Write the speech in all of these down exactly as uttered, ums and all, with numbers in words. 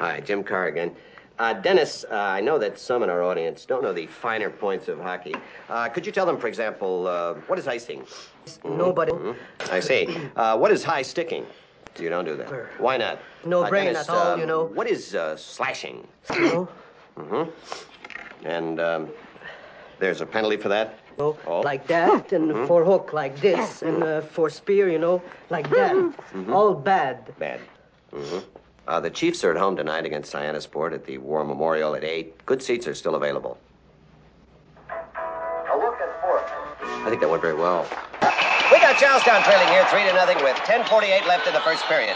Hi, Jim Carr again. Uh, Dennis, uh, I know that some in our audience don't know the finer points of hockey. Uh, could you tell them, for example, uh, what is icing? Nobody. Mm-hmm. I see. Uh, what is high sticking? You don't do that. Why not? No uh, brain Dennis, at all, um, you know. What is uh, slashing? No. Mm-hmm. And um, there's a penalty for that? No, Oh. like that, and Mm-hmm. for hook like this, and uh, for spear, you know, like that. Mm-hmm. All bad. Bad. Mm-hmm. Uh, the Chiefs are at home tonight against Cyanosport at the War Memorial at eight. Good seats are still available. A look at fourth. I think that went very well. We got Charlestown trailing here three to nothing with ten forty-eight left in the first period.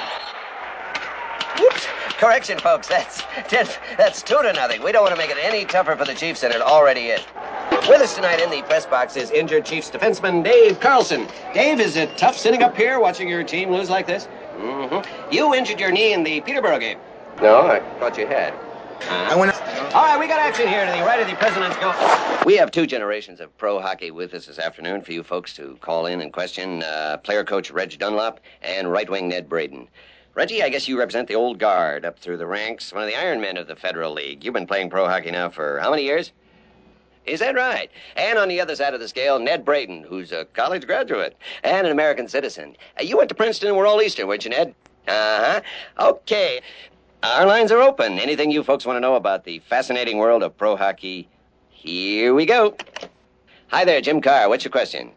Whoops. Correction, folks. That's ten, that's two to nothing. We don't want to make it any tougher for the Chiefs than it already is. With us tonight in the press box is injured Chiefs defenseman Dave Carlson. Dave, is it tough sitting up here watching your team lose like this? Mm-hmm. You injured your knee in the Peterborough game. No, I thought you had. Uh-huh. I went. All right, we got action here to the right of the President's goal. We have two generations of pro hockey with us this afternoon for you folks to call in and question. Uh, player coach Reg Dunlop and right wing Ned Braden. Reggie, I guess you represent the old guard up through the ranks, one of the Iron Men of the Federal League. You've been playing pro hockey now for how many years? Is that right? And on the other side of the scale, Ned Braden, who's a college graduate and an American citizen. Uh, you went to Princeton and were all Eastern, weren't you, Ned? Uh-huh. Okay. Our lines are open. Anything you folks want to know about the fascinating world of pro hockey, here we go. Hi there, Jim Carr. What's your question?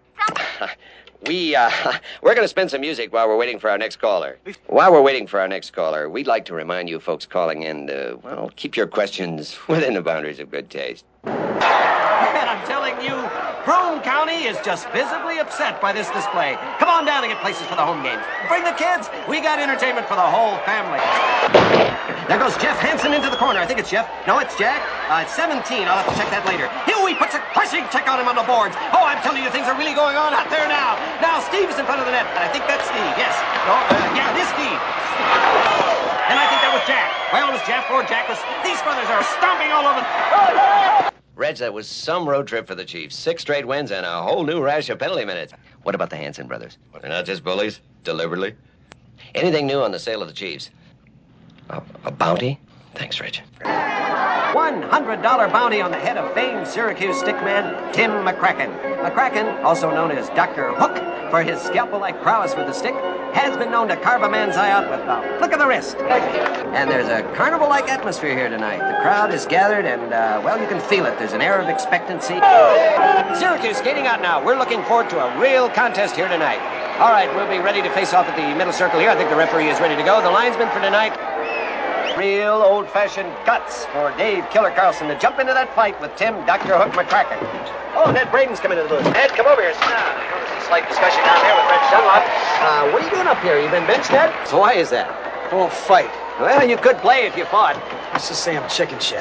we, uh, we're going to spin some music while we're waiting for our next caller. While we're waiting for our next caller, we'd like to remind you folks calling in to, well, keep your questions within the boundaries of good taste. And I'm telling you, Broome County is just visibly upset by this display. Come on down and get places for the home games. Bring the kids. We got entertainment for the whole family. There goes Jeff Hansen into the corner. I think it's Jeff. No, it's Jack. Uh, it's seventeen. I'll have to check that later. Huey puts a crushing check on him on the boards. Oh, I'm telling you, things are really going on out there now. Now, Steve is in front of the net. I think that's Steve. Yes. No, uh, yeah, it is Steve. And I think that was Jack. Well, it was Jeff or Jack. Was, these brothers are stomping all over. Reg, that was some road trip for the Chiefs. Six straight wins and a whole new rash of penalty minutes. What about the Hanson brothers? They're not just bullies, deliberately. Anything new on the sale of the Chiefs? A, a bounty? Thanks, Reg. one hundred dollars bounty on the head of famed Syracuse stickman Tim McCracken. McCracken, also known as Doctor Hook, for his scalpel-like prowess with the stick, has been known to carve a man's eye out with a flick of the wrist. And there's a carnival-like atmosphere here tonight. The crowd is gathered, and, uh, well, you can feel it. There's an air of expectancy. Syracuse skating out now. We're looking forward to a real contest here tonight. All right, we'll be ready to face off at the middle circle here. I think the referee is ready to go. The linesman for tonight, real old-fashioned guts for Dave Killer Carlson to jump into that fight with Tim Doctor Hook McCracken. Oh, Ned Braden's coming into the booth. Ned, come over here. Sit down. I noticed a slight discussion down there with Reg Dunlop. Uh, what are you doing up here? You been benched, Ned? So why is that? I won't fight. Well, you could play if you fought. Let's just say I'm chicken shit.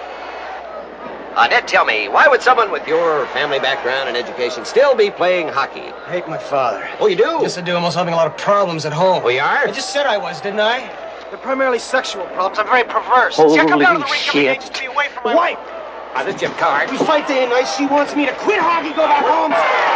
Uh, Ned, tell me, why would someone with your family background and education still be playing hockey? I hate my father. Oh, you do? Yes, I do. I'm also having a lot of problems at home. Oh, you are? I just said I was, didn't I? They're primarily sexual problems. I'm very perverse. Holy See, I come down to the rink every day shit. just to be away from my wife. Uh, this is Jim Carr. We fight day and night. She wants me to quit hockey, go back home.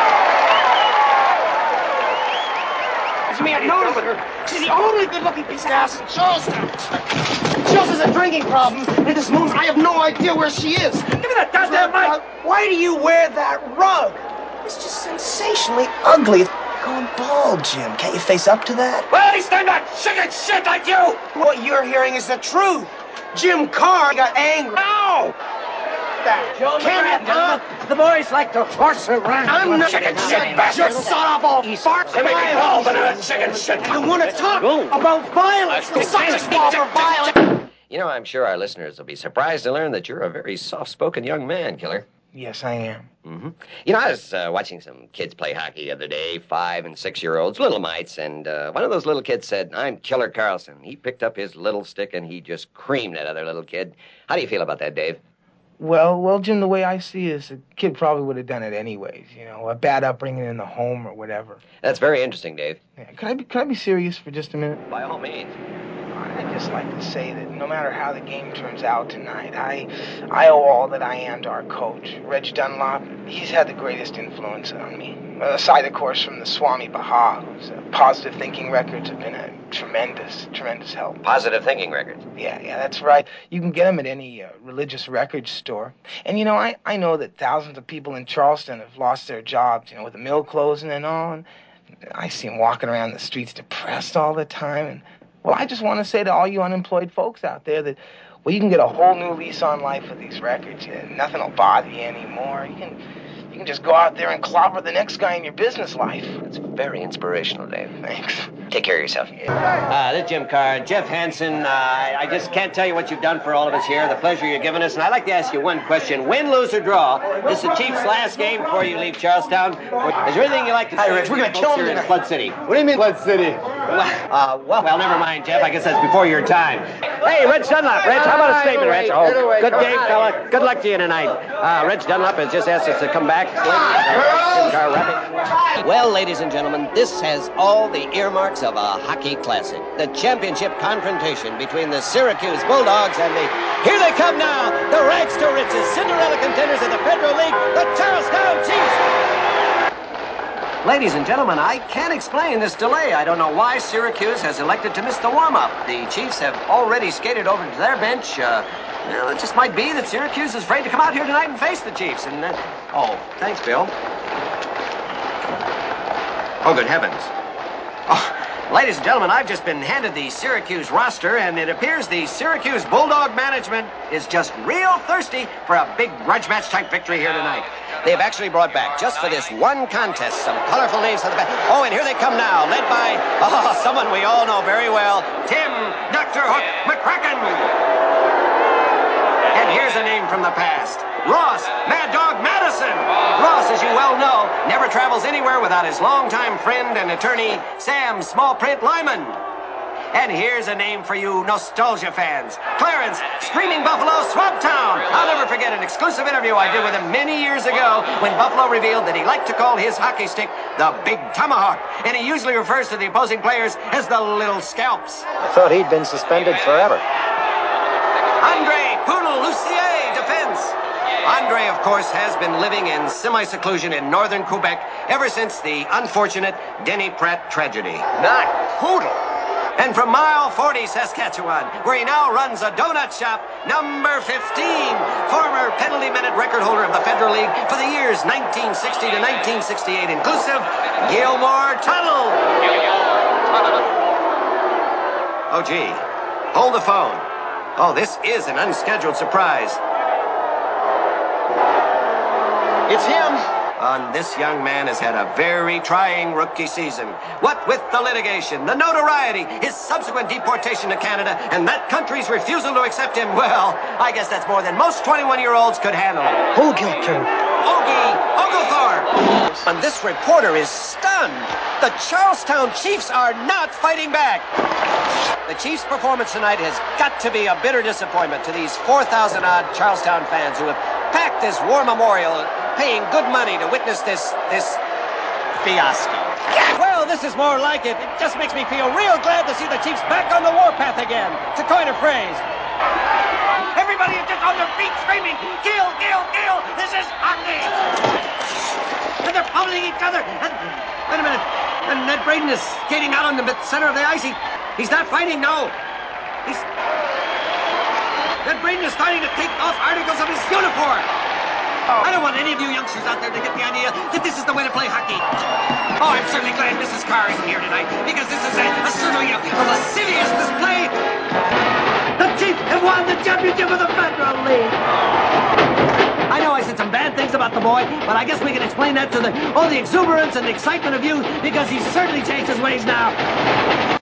It's me, I've noticed her. She's the only good-looking piece of ass in Charlestown. She also has a drinking problem. And at this moment, I have no idea where she is. Give me that goddamn mic. Why do you wear that rug? It's just sensationally ugly. Going bald, Jim. Can't you face up to that? Well, he's not that chicken shit like you! What you're hearing is the truth. Jim Carr got angry. No! That. Can't you, huh? The boys like to horse around. I'm not chicken shit, bastard. Son of a fart. chicken shit. I want to talk about violence. The suckers fall for violence. You know, I'm sure our listeners will be surprised to learn that you're a very soft-spoken young man, Killer. Yes, I am. Mm-hmm. You know, I was uh, watching some kids play hockey the other day, five and six-year-olds, little mites, and uh, one of those little kids said, "I'm Killer Carlson." He picked up his little stick and he just creamed that other little kid. How do you feel about that, Dave? Well, well, Jim, the way I see it is the kid probably would have done it anyways, you know, a bad upbringing in the home or whatever. That's very interesting, Dave. Yeah, could I be, could I be serious for just a minute? By all means. I'd just like to say that no matter how the game turns out tonight, I I owe all that I am to our coach, Reg Dunlop. He's had the greatest influence on me. aside, of course, from the Swami Baha, whose uh, positive thinking records have been a tremendous, tremendous help. Positive thinking records. Yeah, yeah, that's right. You can get them at any uh, religious record store. And, you know, I, I know that thousands of people in Charleston have lost their jobs, you know, with the mill closing and all. And I see them walking around the streets depressed all the time. And, well, I just want to say to all you unemployed folks out there that, well, you can get a whole new lease on life with these records. Yeah, nothing will bother you anymore. You can... You can just go out there and clobber the next guy in your business life. That's very inspirational, Dave. Thanks. Take care of yourself. Uh, this is Jim Carr. Jeff Hansen, uh, I, I just can't tell you what you've done for all of us here, the pleasure you're giving us. And I'd like to ask you one question. Win, lose, or draw, this is the Chiefs' last game before you leave Charlestown. Is there anything you'd like to say? Hey, Rich, we're going to kill him in tonight. Flood City? What do you mean, Flood City? Well, uh, well, well, never mind, Jeff. I guess that's before your time. Hey, Rich Dunlop. Rich, how about a statement, Rich? Oh, good game, fella. Good luck to you tonight. Uh, Rich Dunlop has just asked us to come back. Jim Carr rapping. Well, ladies and gentlemen, this has all the earmarks of a hockey classic. The championship confrontation between the Syracuse Bulldogs and the... Here they come now, the rags to riches, Cinderella contenders of the Federal League, the Charlestown Chiefs. Ladies and gentlemen, I can't explain this delay. I don't know why Syracuse has elected to miss the warm-up. The Chiefs have already skated over to their bench. Uh, well, it just might be that Syracuse is afraid to come out here tonight and face the Chiefs. And uh, oh, thanks, Bill. Oh, good heavens. Oh, ladies and gentlemen, I've just been handed the Syracuse roster, and it appears the Syracuse Bulldog management is just real thirsty for a big grudge match type victory here tonight. They've actually brought back, just for this one contest, some colorful names for the back. Oh, and here they come now, led by, oh, someone we all know very well, Tim Doctor Hook McCracken. And here's a name from the past, Ross Mad Dog Madison. Ross, as you well know, never travels anywhere without his longtime friend and attorney, Sam Smallprint Lyman. And here's a name for you nostalgia fans, Clarence Screaming Buffalo Swabtown. I'll never forget an exclusive interview I did with him many years ago when Buffalo revealed that he liked to call his hockey stick the Big Tomahawk, and he usually refers to the opposing players as the Little Scalps. I thought he'd been suspended forever. Andre Poodle Lucier, defense. Andre, of course, has been living in semi-seclusion in northern Quebec ever since the unfortunate Denny Pratt tragedy. Not Poodle. And from Mile forty, Saskatchewan, where he now runs a donut shop, number fifteen, former penalty minute record holder of the Federal League for the years nineteen sixty to nineteen sixty-eight inclusive, Gilmore Tuttle. Oh, gee. Hold the phone. Oh, this is an unscheduled surprise. It's him. And this young man has had a very trying rookie season. What with the litigation, the notoriety, his subsequent deportation to Canada, and that country's refusal to accept him, well, I guess that's more than most twenty-one-year-olds could handle. Who killed you? Ogie Oglethorpe. And this reporter is stunned. The Charlestown Chiefs are not fighting back. The Chiefs' performance tonight has got to be a bitter disappointment to these four thousand odd Charlestown fans who have packed this war memorial, paying good money to witness this, this fiasco. Well, this is more like it. It just makes me feel real glad to see the Chiefs back on the warpath again, to coin a phrase. Everybody is just on their feet screaming, kill, kill, kill, this is hockey! And they're pummeling each other, and, wait a minute, and Ned Braden is skating out on the center of the ice. He, he's not fighting, no. He's... Ned Braden is starting to take off articles of his uniform. I don't want any of you youngsters out there to get the idea that this is the way to play hockey. Oh, I'm certainly glad Missus Carr isn't here tonight, because this is a, a certainly a, a lascivious display. The Chiefs have won the championship of the Federal League. I know I said some bad things about the boy, but I guess we can explain that to the all the exuberance and excitement of youth, because he's certainly changed his ways now.